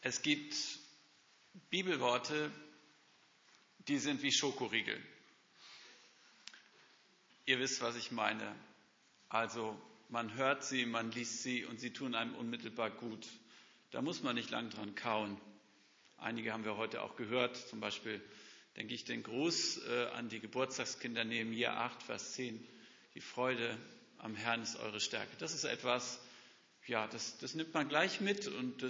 Es gibt Bibelworte, die sind wie Schokoriegel. Ihr wisst, was ich meine. Also man hört sie, man liest sie und sie tun einem unmittelbar gut. Da muss man nicht lang dran kauen. Einige haben wir heute auch gehört, zum Beispiel denke ich den Gruß an die Geburtstagskinder Nehemia 8, Vers 10. Die Freude am Herrn ist eure Stärke. Das ist etwas, ja, das nimmt man gleich mit und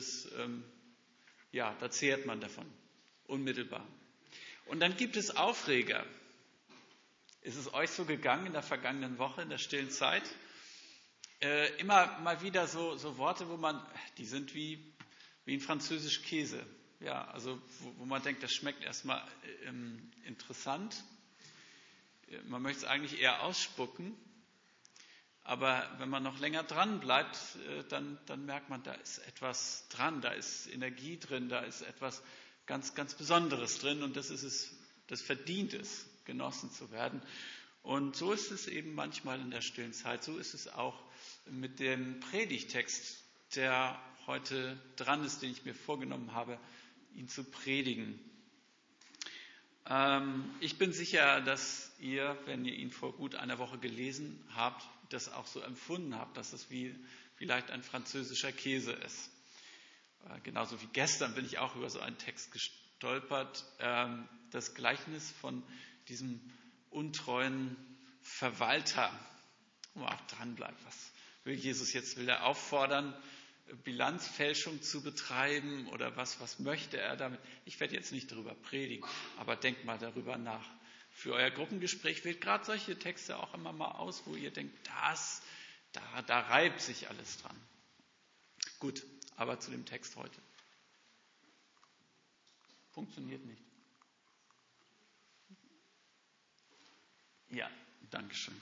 da zehrt man davon, unmittelbar. Und dann gibt es Aufreger. Ist es euch so gegangen in der vergangenen Woche, in der stillen Zeit? Immer mal wieder so Worte, die sind wie ein französisch Käse. Ja, also wo man denkt, das schmeckt erstmal interessant. Man möchte es eigentlich eher ausspucken. Aber wenn man noch länger dran bleibt, dann merkt man, da ist etwas dran, da ist Energie drin, da ist etwas ganz, ganz Besonderes drin und das verdient es, genossen zu werden. Und so ist es eben manchmal in der stillen Zeit, so ist es auch mit dem Predigtext, der heute dran ist, den ich mir vorgenommen habe, ihn zu predigen. Ich bin sicher, dass ihr, wenn ihr ihn vor gut einer Woche gelesen habt, das auch so empfunden habt, dass es wie vielleicht ein französischer Käse ist. Genauso wie gestern bin ich auch über so einen Text gestolpert, das Gleichnis von diesem untreuen Verwalter, wo man auch dran bleibt. Was will Jesus jetzt? Will er auffordern, Bilanzfälschung zu betreiben oder was möchte er damit? Ich werde jetzt nicht darüber predigen, aber denkt mal darüber nach. Für euer Gruppengespräch wählt gerade solche Texte auch immer mal aus, wo ihr denkt, da reibt sich alles dran. Gut, aber zu dem Text heute. Funktioniert nicht. Ja, Dankeschön.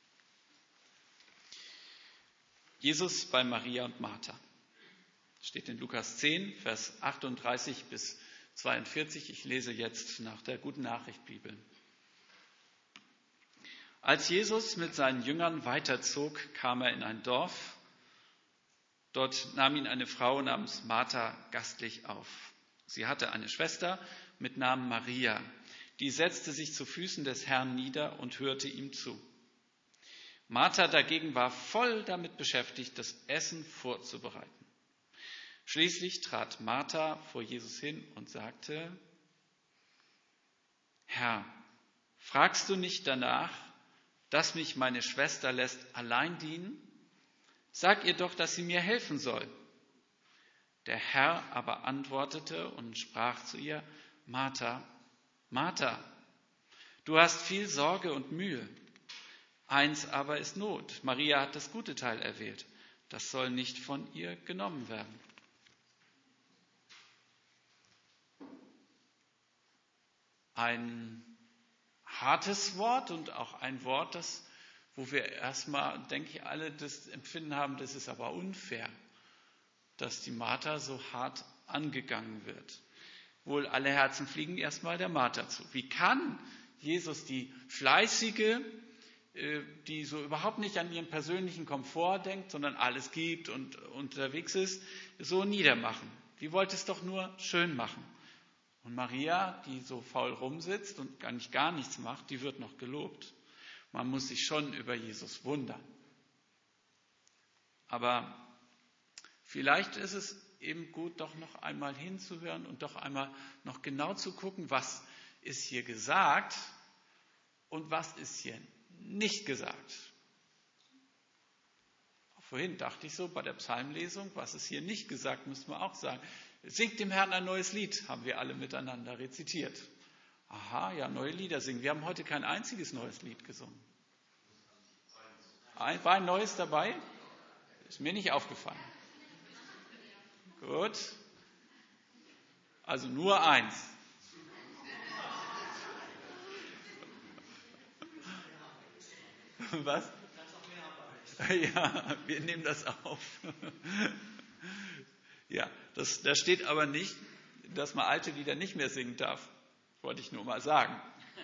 Jesus bei Maria und Martha. Steht in Lukas 10, Vers 38 bis 42. Ich lese jetzt nach der Guten Nachricht Bibel. Als Jesus mit seinen Jüngern weiterzog, kam er in ein Dorf. Dort nahm ihn eine Frau namens Martha gastlich auf. Sie hatte eine Schwester mit Namen Maria. Die setzte sich zu Füßen des Herrn nieder und hörte ihm zu. Martha dagegen war voll damit beschäftigt, das Essen vorzubereiten. Schließlich trat Martha vor Jesus hin und sagte: Herr, fragst du nicht danach, dass mich meine Schwester lässt allein dienen? Sag ihr doch, dass sie mir helfen soll. Der Herr aber antwortete und sprach zu ihr: Martha, Martha, du hast viel Sorge und Mühe. Eins aber ist Not. Maria hat das gute Teil erwählt. Das soll nicht von ihr genommen werden. Ein hartes Wort und auch ein Wort, wo wir erstmal, denke ich, alle das Empfinden haben, das ist aber unfair, dass die Martha so hart angegangen wird. Wohl alle Herzen fliegen erstmal der Martha zu. Wie kann Jesus die Fleißige, die so überhaupt nicht an ihren persönlichen Komfort denkt, sondern alles gibt und unterwegs ist, so niedermachen? Die wollte es doch nur schön machen. Und Maria, die so faul rumsitzt und gar nichts macht, die wird noch gelobt. Man muss sich schon über Jesus wundern. Aber vielleicht ist es eben gut, doch noch einmal hinzuhören und doch einmal noch genau zu gucken, was ist hier gesagt und was ist hier nicht gesagt. Vorhin dachte ich so bei der Psalmlesung, was ist hier nicht gesagt, müssen wir auch sagen. Singt dem Herrn ein neues Lied, haben wir alle miteinander rezitiert. Aha, ja, neue Lieder singen. Wir haben heute kein einziges neues Lied gesungen. War ein neues dabei? Ist mir nicht aufgefallen. Gut. Also nur eins. Was? Ja, wir nehmen das auf. Ja, da steht aber nicht, dass man alte Lieder nicht mehr singen darf. Wollte ich nur mal sagen.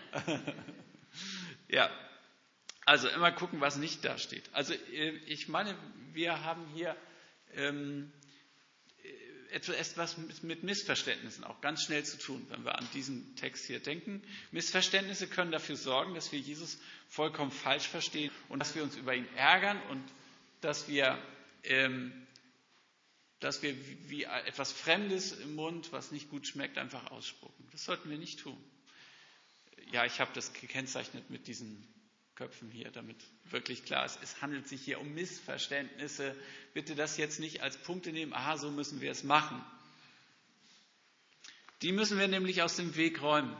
Ja, also immer gucken, was nicht da steht. Also ich meine, wir haben hier etwas mit Missverständnissen auch ganz schnell zu tun, wenn wir an diesen Text hier denken. Missverständnisse können dafür sorgen, dass wir Jesus vollkommen falsch verstehen und dass wir uns über ihn ärgern und dass wir wie etwas Fremdes im Mund, was nicht gut schmeckt, einfach ausspucken. Das sollten wir nicht tun. Ja, ich habe das gekennzeichnet mit diesen Köpfen hier, damit wirklich klar ist, es handelt sich hier um Missverständnisse. Bitte das jetzt nicht als Punkte nehmen, aha, so müssen wir es machen. Die müssen wir nämlich aus dem Weg räumen.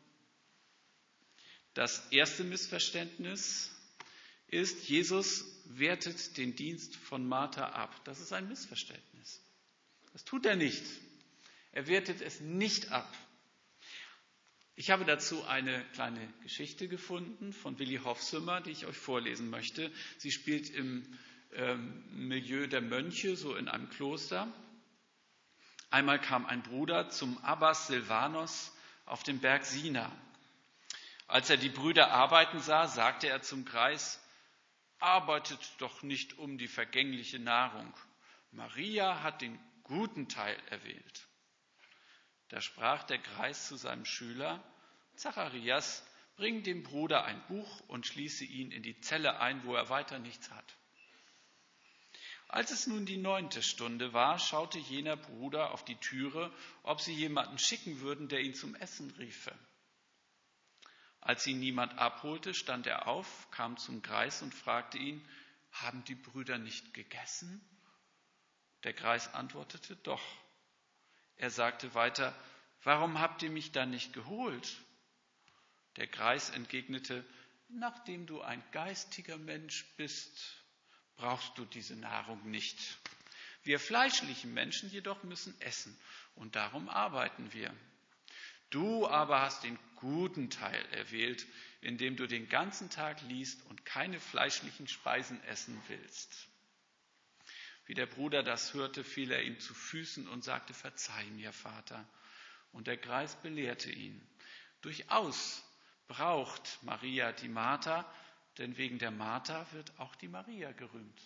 Das erste Missverständnis ist, Jesus wertet den Dienst von Martha ab. Das ist ein Missverständnis. Das tut er nicht. Er wertet es nicht ab. Ich habe dazu eine kleine Geschichte gefunden von Willi Hofsümmer, die ich euch vorlesen möchte. Sie spielt im Milieu der Mönche, so in einem Kloster. Einmal kam ein Bruder zum Abbas Silvanos auf dem Berg Sina. Als er die Brüder arbeiten sah, sagte er zum Greis: Arbeitet doch nicht um die vergängliche Nahrung. Maria hat den guten Teil erwählt. Da sprach der Greis zu seinem Schüler: Zacharias, bring dem Bruder ein Buch und schließe ihn in die Zelle ein, wo er weiter nichts hat. Als es nun die 9. Stunde war, schaute jener Bruder auf die Türe, ob sie jemanden schicken würden, der ihn zum Essen riefe. Als ihn niemand abholte, stand er auf, kam zum Greis und fragte ihn: Haben die Brüder nicht gegessen? Der Greis antwortete: Doch. Er sagte weiter: Warum habt ihr mich dann nicht geholt? Der Greis entgegnete: Nachdem du ein geistiger Mensch bist, brauchst du diese Nahrung nicht. Wir fleischlichen Menschen jedoch müssen essen und darum arbeiten wir. Du aber hast den guten Teil erwählt, indem du den ganzen Tag liest und keine fleischlichen Speisen essen willst. Wie der Bruder das hörte, fiel er ihm zu Füßen und sagte: Verzeih mir, Vater. Und der Greis belehrte ihn: Durchaus braucht Maria die Martha, denn wegen der Martha wird auch die Maria gerühmt.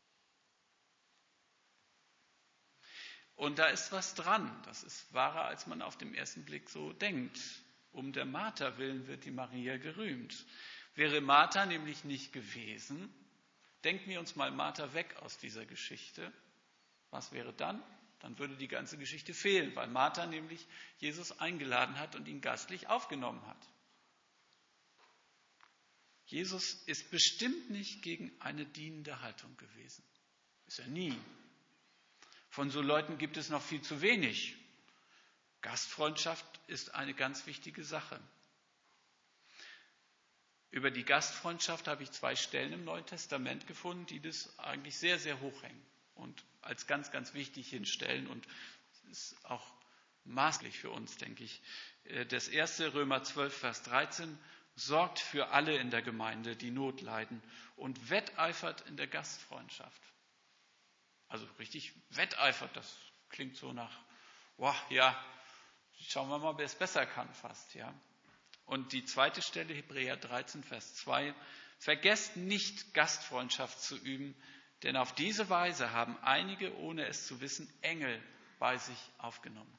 Und da ist was dran. Das ist wahrer, als man auf den ersten Blick so denkt. Um der Martha willen wird die Maria gerühmt. Wäre Martha nämlich nicht gewesen, denken wir uns mal Martha weg aus dieser Geschichte. Was wäre dann? Dann würde die ganze Geschichte fehlen, weil Martha nämlich Jesus eingeladen hat und ihn gastlich aufgenommen hat. Jesus ist bestimmt nicht gegen eine dienende Haltung gewesen. Ist er nie. Von so Leuten gibt es noch viel zu wenig. Gastfreundschaft ist eine ganz wichtige Sache. Über die Gastfreundschaft habe ich 2 Stellen im Neuen Testament gefunden, die das eigentlich sehr, sehr hoch hängen und als ganz, ganz wichtig hinstellen. Und es ist auch maßgeblich für uns, denke ich. Das erste, Römer 12, Vers 13, sorgt für alle in der Gemeinde, die Not leiden, und wetteifert in der Gastfreundschaft. Also richtig wetteifert, das klingt so nach, wow, ja, schauen wir mal, wer es besser kann fast, ja. Und die zweite Stelle, Hebräer 13, Vers 2, vergesst nicht, Gastfreundschaft zu üben, denn auf diese Weise haben einige, ohne es zu wissen, Engel bei sich aufgenommen.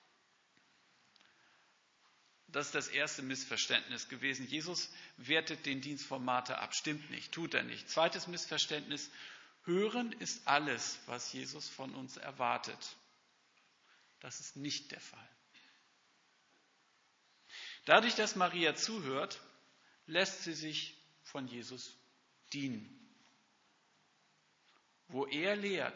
Das ist das erste Missverständnis gewesen. Jesus wertet den Dienst von Martha ab. Stimmt nicht, tut er nicht. Zweites Missverständnis: Hören ist alles, was Jesus von uns erwartet. Das ist nicht der Fall. Dadurch, dass Maria zuhört, lässt sie sich von Jesus dienen. Wo er lehrt,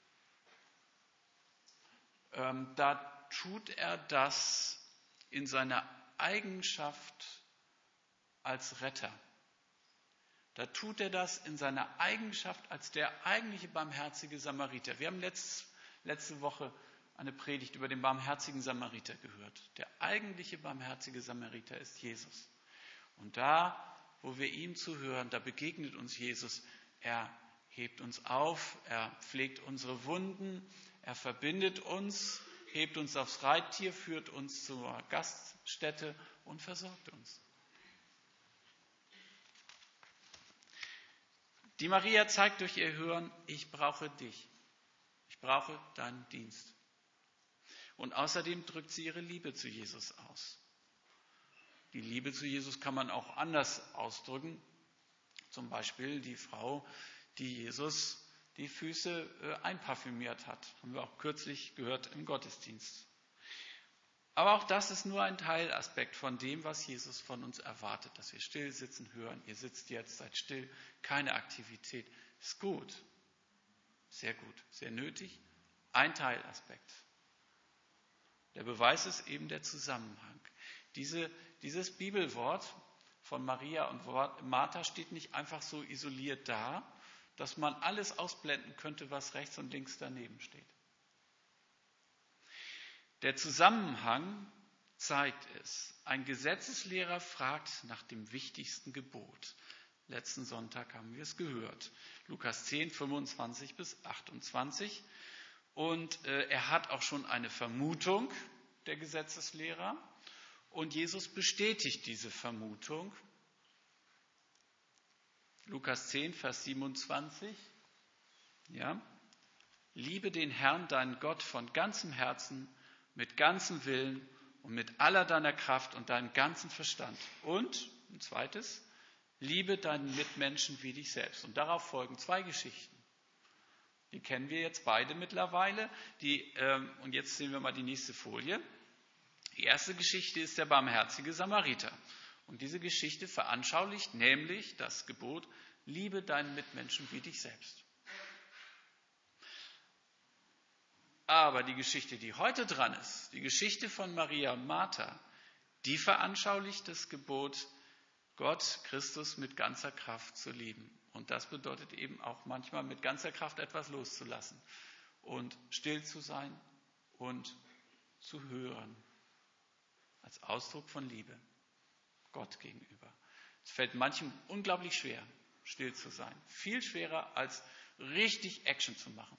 da tut er das in seiner Eigenschaft als Retter. Da tut er das in seiner Eigenschaft als der eigentliche barmherzige Samariter. Wir haben letzte Woche eine Predigt über den barmherzigen Samariter gehört. Der eigentliche barmherzige Samariter ist Jesus. Und da, wo wir ihm zuhören, da begegnet uns Jesus. Er hebt uns auf, er pflegt unsere Wunden, er verbindet uns, hebt uns aufs Reittier, führt uns zur Gaststätte und versorgt uns. Die Maria zeigt durch ihr Hören: Ich brauche dich. Ich brauche deinen Dienst. Und außerdem drückt sie ihre Liebe zu Jesus aus. Die Liebe zu Jesus kann man auch anders ausdrücken. Zum Beispiel die Frau, die Jesus die Füße einparfümiert hat. Haben wir auch kürzlich gehört im Gottesdienst. Aber auch das ist nur ein Teilaspekt von dem, was Jesus von uns erwartet, dass wir still sitzen, hören. Ihr sitzt jetzt, seid still, keine Aktivität. Ist gut, sehr gut, sehr nötig. Ein Teilaspekt. Der Beweis ist eben der Zusammenhang. Dieses Bibelwort von Maria und Martha steht nicht einfach so isoliert da, dass man alles ausblenden könnte, was rechts und links daneben steht. Der Zusammenhang zeigt es. Ein Gesetzeslehrer fragt nach dem wichtigsten Gebot. Letzten Sonntag haben wir es gehört. Lukas 10, 25 bis 28. Und er hat auch schon eine Vermutung, der Gesetzeslehrer. Und Jesus bestätigt diese Vermutung. Lukas 10, Vers 27. Ja. Liebe den Herrn, deinen Gott, von ganzem Herzen, mit ganzem Willen und mit aller deiner Kraft und deinem ganzen Verstand. Und, ein zweites, liebe deinen Mitmenschen wie dich selbst. Und darauf folgen zwei Geschichten. Die kennen wir jetzt beide mittlerweile. Und jetzt sehen wir mal die nächste Folie. Die erste Geschichte ist der barmherzige Samariter. Und diese Geschichte veranschaulicht nämlich das Gebot, liebe deinen Mitmenschen wie dich selbst. Aber die Geschichte, die heute dran ist, die Geschichte von Maria und Martha, die veranschaulicht das Gebot, Gott, Christus mit ganzer Kraft zu lieben. Und das bedeutet eben auch manchmal mit ganzer Kraft etwas loszulassen und still zu sein und zu hören. Als Ausdruck von Liebe Gott gegenüber. Es fällt manchem unglaublich schwer, still zu sein. Viel schwerer, als richtig Action zu machen.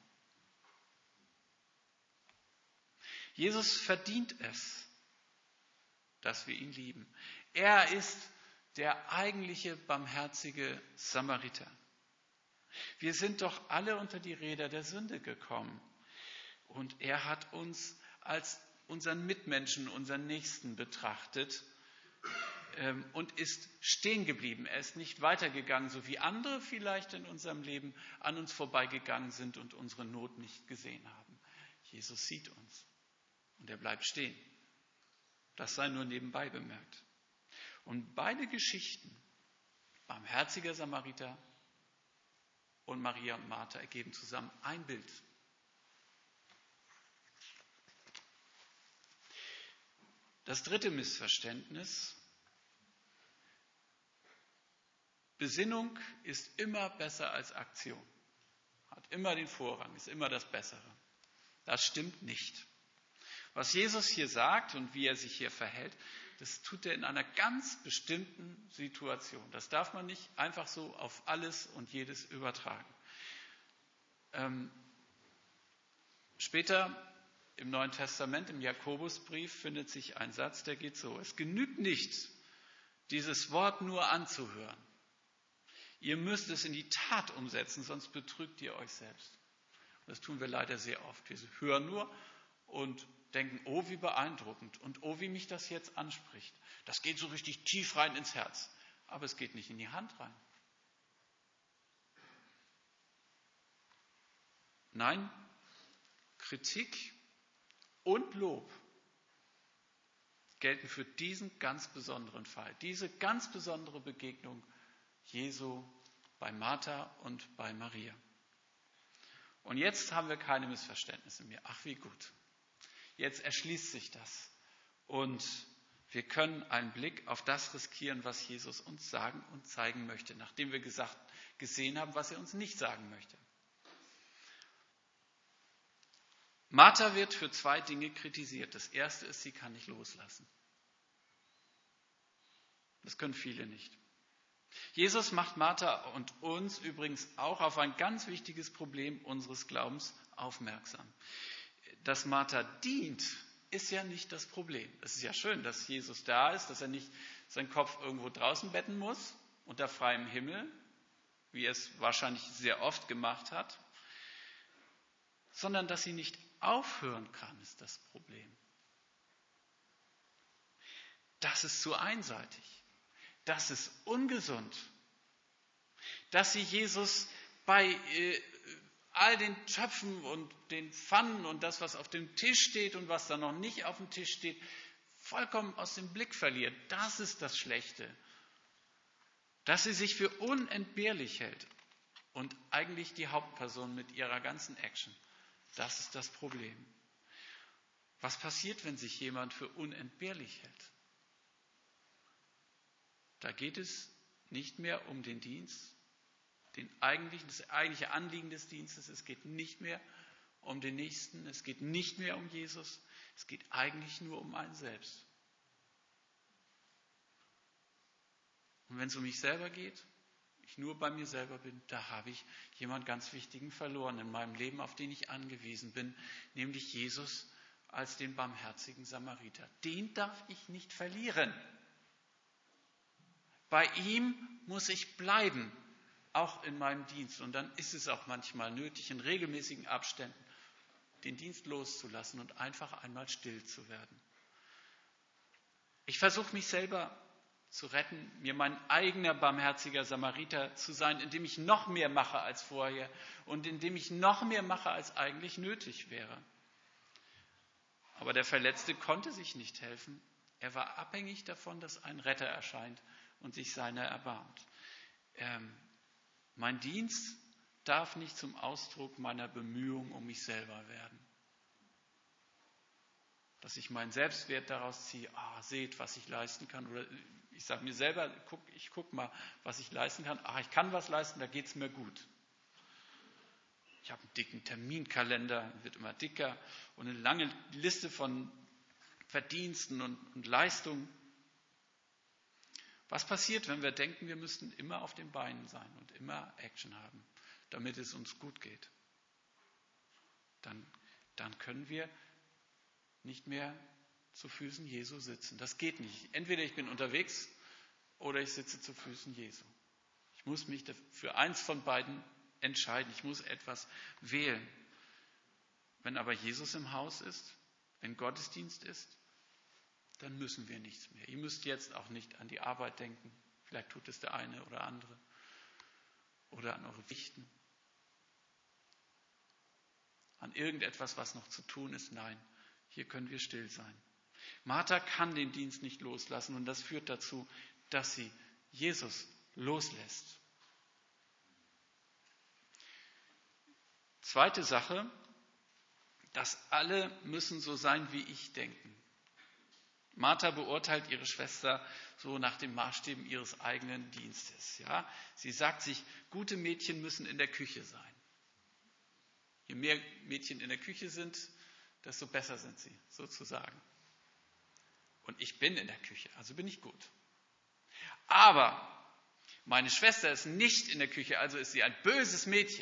Jesus verdient es, dass wir ihn lieben. Er ist der eigentliche barmherzige Samariter. Wir sind doch alle unter die Räder der Sünde gekommen. Und er hat uns als unseren Mitmenschen, unseren Nächsten betrachtet und ist stehen geblieben. Er ist nicht weitergegangen, so wie andere vielleicht in unserem Leben an uns vorbeigegangen sind und unsere Not nicht gesehen haben. Jesus sieht uns und er bleibt stehen. Das sei nur nebenbei bemerkt. Und beide Geschichten, barmherziger Samariter und Maria und Martha, ergeben zusammen ein Bild. Das dritte Missverständnis: Besinnung ist immer besser als Aktion, hat immer den Vorrang, ist immer das Bessere. Das stimmt nicht. Was Jesus hier sagt und wie er sich hier verhält, das tut er in einer ganz bestimmten Situation. Das darf man nicht einfach so auf alles und jedes übertragen. Später im Neuen Testament, im Jakobusbrief, findet sich ein Satz, der geht so: Es genügt nicht, dieses Wort nur anzuhören. Ihr müsst es in die Tat umsetzen, sonst betrügt ihr euch selbst. Das tun wir leider sehr oft. Wir hören nur und denken, oh, wie beeindruckend und oh, wie mich das jetzt anspricht. Das geht so richtig tief rein ins Herz, aber es geht nicht in die Hand rein. Nein, Kritik und Lob gelten für diesen ganz besonderen Fall, diese ganz besondere Begegnung Jesu bei Martha und bei Maria. Und jetzt haben wir keine Missverständnisse mehr. Ach, wie gut. Jetzt erschließt sich das. Und wir können einen Blick auf das riskieren, was Jesus uns sagen und zeigen möchte, nachdem wir gesehen haben, was er uns nicht sagen möchte. Martha wird für zwei Dinge kritisiert. Das erste ist, sie kann nicht loslassen. Das können viele nicht. Jesus macht Martha und uns übrigens auch auf ein ganz wichtiges Problem unseres Glaubens aufmerksam. Dass Martha dient, ist ja nicht das Problem. Es ist ja schön, dass Jesus da ist, dass er nicht seinen Kopf irgendwo draußen betten muss, unter freiem Himmel, wie er es wahrscheinlich sehr oft gemacht hat, sondern dass sie nicht aufhören kann, ist das Problem. Das ist zu einseitig. Das ist ungesund. Dass sie Jesus bei all den Töpfen und den Pfannen und das, was auf dem Tisch steht und was da noch nicht auf dem Tisch steht, vollkommen aus dem Blick verliert. Das ist das Schlechte. Dass sie sich für unentbehrlich hält und eigentlich die Hauptperson mit ihrer ganzen Action. Das ist das Problem. Was passiert, wenn sich jemand für unentbehrlich hält? Da geht es nicht mehr um den Dienst, das eigentliche Anliegen des Dienstes. Es geht nicht mehr um den Nächsten, es geht nicht mehr um Jesus, es geht eigentlich nur um einen selbst. Und wenn es um mich selber geht, ich nur bei mir selber bin, da habe ich jemanden ganz Wichtigen verloren in meinem Leben, auf den ich angewiesen bin, nämlich Jesus als den barmherzigen Samariter. Den darf ich nicht verlieren. Bei ihm muss ich bleiben, auch in meinem Dienst. Und dann ist es auch manchmal nötig, in regelmäßigen Abständen den Dienst loszulassen und einfach einmal still zu werden. Ich versuche mich selber zu retten, mir mein eigener barmherziger Samariter zu sein, indem ich noch mehr mache als vorher und indem ich noch mehr mache, als eigentlich nötig wäre. Aber der Verletzte konnte sich nicht helfen. Er war abhängig davon, dass ein Retter erscheint und sich seiner erbarmt. Mein Dienst darf nicht zum Ausdruck meiner Bemühung um mich selber werden. Dass ich meinen Selbstwert daraus ziehe, seht, was ich leisten kann. Oder ich sage mir selber, ich gucke mal, was ich leisten kann. Ich kann was leisten, da geht es mir gut. Ich habe einen dicken Terminkalender, wird immer dicker und eine lange Liste von Verdiensten und Leistungen. Was passiert, wenn wir denken, wir müssten immer auf den Beinen sein und immer Action haben, damit es uns gut geht? Dann können wir nicht mehr zu Füßen Jesu sitzen. Das geht nicht. Entweder ich bin unterwegs oder ich sitze zu Füßen Jesu. Ich muss mich für eins von beiden entscheiden. Ich muss etwas wählen. Wenn aber Jesus im Haus ist, wenn Gottesdienst ist, dann müssen wir nichts mehr. Ihr müsst jetzt auch nicht an die Arbeit denken. Vielleicht tut es der eine oder andere. Oder an eure Pflichten. An irgendetwas, was noch zu tun ist. Nein, hier können wir still sein. Martha kann den Dienst nicht loslassen und das führt dazu, dass sie Jesus loslässt. Zweite Sache, dass alle müssen so sein, wie ich denken. Martha beurteilt ihre Schwester so nach den Maßstäben ihres eigenen Dienstes. Ja? Sie sagt sich, gute Mädchen müssen in der Küche sein. Je mehr Mädchen in der Küche sind, desto besser sind sie, sozusagen. Und ich bin in der Küche, also bin ich gut. Aber meine Schwester ist nicht in der Küche, also ist sie ein böses Mädchen.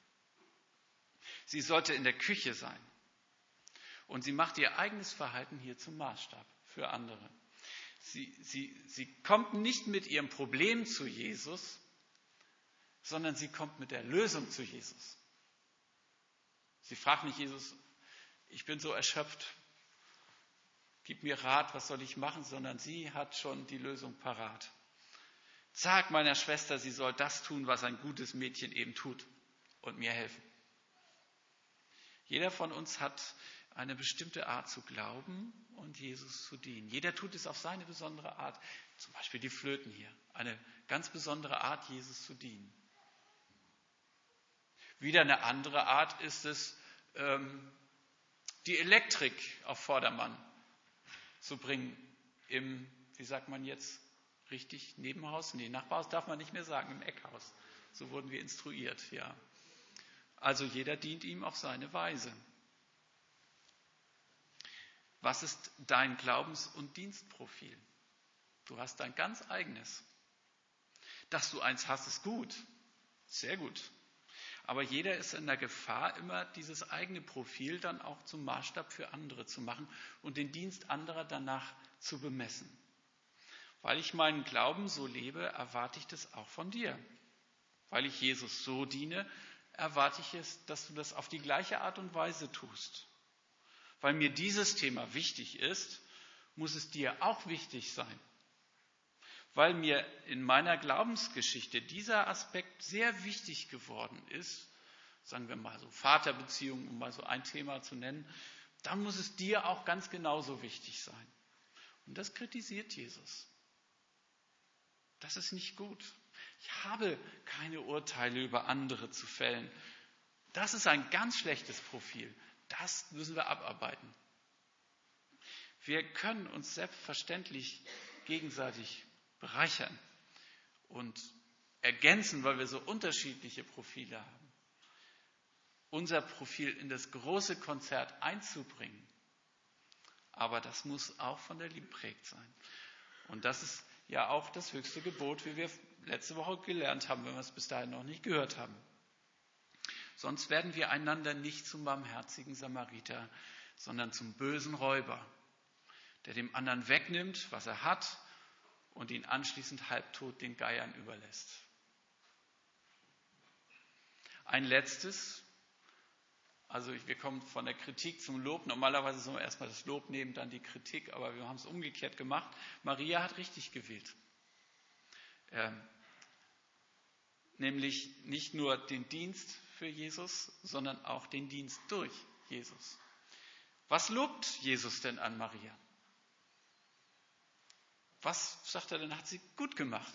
Sie sollte in der Küche sein. Und sie macht ihr eigenes Verhalten hier zum Maßstab für andere. Sie kommt nicht mit ihrem Problem zu Jesus, sondern sie kommt mit der Lösung zu Jesus. Sie fragt nicht Jesus, ich bin so erschöpft, gib mir Rat, was soll ich machen, sondern sie hat schon die Lösung parat. Sag meiner Schwester, sie soll das tun, was ein gutes Mädchen eben tut und mir helfen. Jeder von uns hat eine bestimmte Art zu glauben und Jesus zu dienen. Jeder tut es auf seine besondere Art. Zum Beispiel die Flöten hier. Eine ganz besondere Art, Jesus zu dienen. Wieder eine andere Art ist es, die Elektrik auf Vordermann zu bringen im, wie sagt man jetzt richtig, Nebenhaus? Nee, Nachbarhaus darf man nicht mehr sagen, im Eckhaus. So wurden wir instruiert, ja. Also jeder dient ihm auf seine Weise. Was ist dein Glaubens- und Dienstprofil? Du hast dein ganz eigenes. Dass du eins hast, ist gut. Sehr gut. Aber jeder ist in der Gefahr, immer dieses eigene Profil dann auch zum Maßstab für andere zu machen und den Dienst anderer danach zu bemessen. Weil ich meinen Glauben so lebe, erwarte ich das auch von dir. Weil ich Jesus so diene, erwarte ich es, dass du das auf die gleiche Art und Weise tust. Weil mir dieses Thema wichtig ist, muss es dir auch wichtig sein. Weil mir in meiner Glaubensgeschichte dieser Aspekt sehr wichtig geworden ist, sagen wir mal so Vaterbeziehungen, um mal so ein Thema zu nennen, dann muss es dir auch ganz genauso wichtig sein. Und das kritisiert Jesus. Das ist nicht gut. Ich habe keine Urteile über andere zu fällen. Das ist ein ganz schlechtes Profil. Das müssen wir abarbeiten. Wir können uns selbstverständlich gegenseitig bereichern und ergänzen, weil wir so unterschiedliche Profile haben. Unser Profil in das große Konzert einzubringen. Aber das muss auch von der Liebe geprägt sein. Und das ist ja auch das höchste Gebot, wie wir letzte Woche gelernt haben, wenn wir es bis dahin noch nicht gehört haben. Sonst werden wir einander nicht zum barmherzigen Samariter, sondern zum bösen Räuber, der dem anderen wegnimmt, was er hat und ihn anschließend halbtot den Geiern überlässt. Ein letztes, also wir kommen von der Kritik zum Lob. Normalerweise sollen wir erstmal das Lob nehmen, dann die Kritik, aber wir haben es umgekehrt gemacht. Maria hat richtig gewählt. Nämlich nicht nur den Dienst für Jesus, sondern auch den Dienst durch Jesus. Was lobt Jesus denn an Maria? Was sagt er denn, hat sie gut gemacht?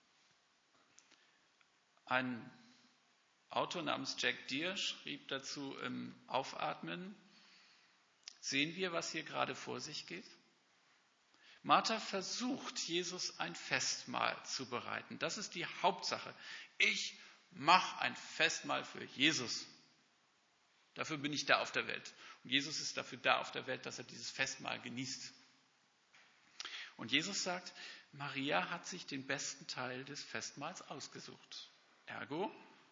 Ein Autor namens Jack Deere schrieb dazu im Aufatmen: Sehen wir, was hier gerade vor sich geht? Martha versucht, Jesus ein Festmahl zu bereiten. Das ist die Hauptsache. Ich mache ein Festmahl für Jesus. Dafür bin ich da auf der Welt. Und Jesus ist dafür da auf der Welt, dass er dieses Festmahl genießt. Und Jesus sagt, Maria hat sich den besten Teil des Festmahls ausgesucht. Ergo,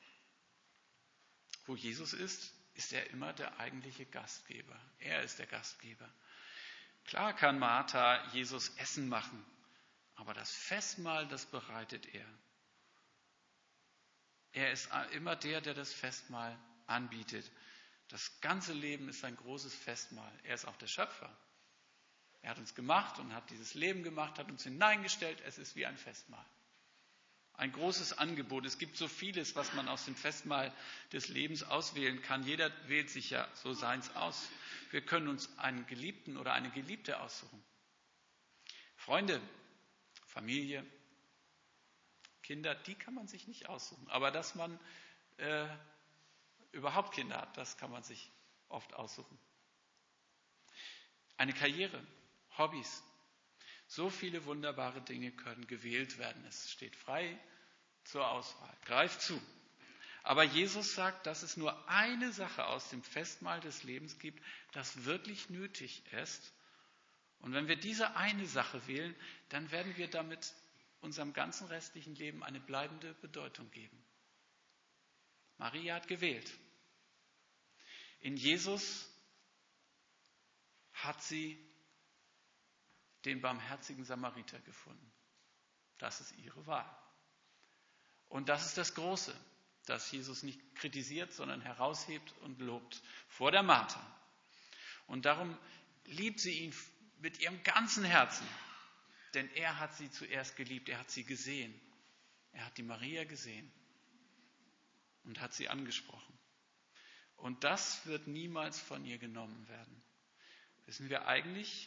wo Jesus ist, ist er immer der eigentliche Gastgeber. Er ist der Gastgeber. Klar kann Martha Jesus Essen machen, aber das Festmahl, das bereitet er. Er ist immer der, der das Festmahl anbietet. Das ganze Leben ist ein großes Festmahl. Er ist auch der Schöpfer. Er hat uns gemacht und hat dieses Leben gemacht, hat uns hineingestellt. Es ist wie ein Festmahl. Ein großes Angebot. Es gibt so vieles, was man aus dem Festmahl des Lebens auswählen kann. Jeder wählt sich ja so seins aus. Wir können uns einen Geliebten oder eine Geliebte aussuchen. Freunde, Familie, Kinder, die kann man sich nicht aussuchen. Aber dass man überhaupt Kinder hat, das kann man sich oft aussuchen. Eine Karriere, Hobbys. So viele wunderbare Dinge können gewählt werden. Es steht frei zur Auswahl. Greif zu. Aber Jesus sagt, dass es nur eine Sache aus dem Festmahl des Lebens gibt, das wirklich nötig ist. Und wenn wir diese eine Sache wählen, dann werden wir damit unserem ganzen restlichen Leben eine bleibende Bedeutung geben. Maria hat gewählt. In Jesus hat sie den barmherzigen Samariter gefunden. Das ist ihre Wahl. Und das ist das Große, dass Jesus nicht kritisiert, sondern heraushebt und lobt vor der Martha. Und darum liebt sie ihn mit ihrem ganzen Herzen. Denn er hat sie zuerst geliebt, er hat sie gesehen. Er hat die Maria gesehen und hat sie angesprochen. Und das wird niemals von ihr genommen werden. Wissen wir eigentlich,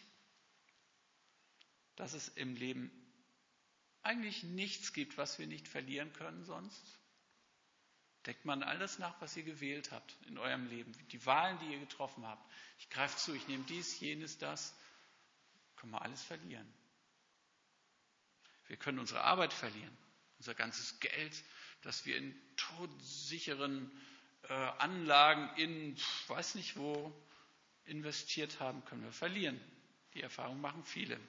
dass es im Leben eigentlich nichts gibt, was wir nicht verlieren können sonst? Denkt man all das nach, was ihr gewählt habt in eurem Leben, die Wahlen, die ihr getroffen habt. Ich greife zu, ich nehme dies, jenes, das. Können wir alles verlieren. Wir können unsere Arbeit verlieren, unser ganzes Geld, das wir in todsicheren Anlagen in, weiß nicht wo, investiert haben, können wir verlieren. Die Erfahrung machen viele.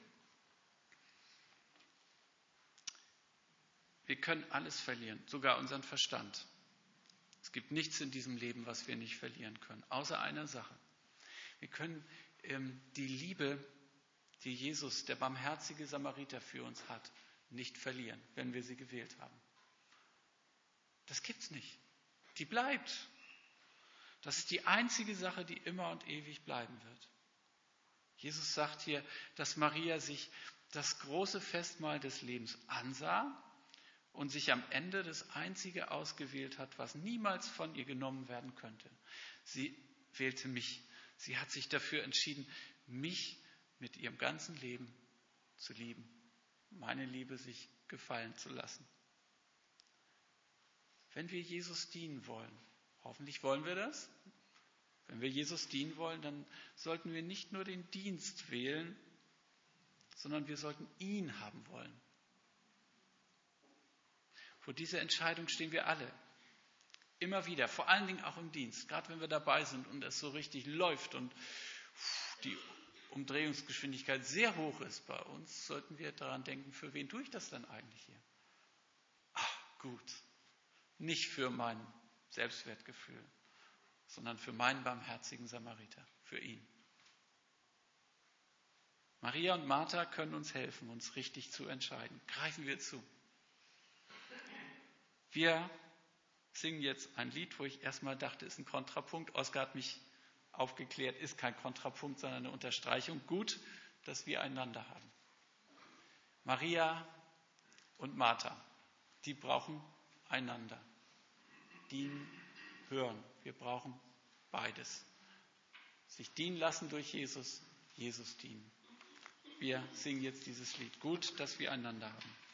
Wir können alles verlieren, sogar unseren Verstand. Es gibt nichts in diesem Leben, was wir nicht verlieren können, außer einer Sache. Wir können die Liebe, die Jesus, der barmherzige Samariter, für uns hat, nicht verlieren, wenn wir sie gewählt haben. Das gibt's nicht. Die bleibt. Das ist die einzige Sache, die immer und ewig bleiben wird. Jesus sagt hier, dass Maria sich das große Festmahl des Lebens ansah und sich am Ende das Einzige ausgewählt hat, was niemals von ihr genommen werden könnte. Sie wählte mich. Sie hat sich dafür entschieden, mich mit ihrem ganzen Leben zu lieben, meine Liebe sich gefallen zu lassen. Wenn wir Jesus dienen wollen, hoffentlich wollen wir das, wenn wir Jesus dienen wollen, dann sollten wir nicht nur den Dienst wählen, sondern wir sollten ihn haben wollen. Vor dieser Entscheidung stehen wir alle. Immer wieder, vor allen Dingen auch im Dienst, gerade wenn wir dabei sind und es so richtig läuft und die Umdrehungsgeschwindigkeit sehr hoch ist bei uns, sollten wir daran denken, für wen tue ich das denn eigentlich hier? Gut, nicht für mein Selbstwertgefühl, sondern für meinen barmherzigen Samariter, für ihn. Maria und Martha können uns helfen, uns richtig zu entscheiden. Greifen wir zu. Wir singen jetzt ein Lied, wo ich erstmal dachte, ist ein Kontrapunkt. Oskar hat mich aufgeklärt, ist kein Kontrapunkt, sondern eine Unterstreichung. Gut, dass wir einander haben. Maria und Martha, die brauchen einander. Dienen, hören. Wir brauchen beides. Sich dienen lassen durch Jesus, Jesus dienen. Wir singen jetzt dieses Lied. Gut, dass wir einander haben.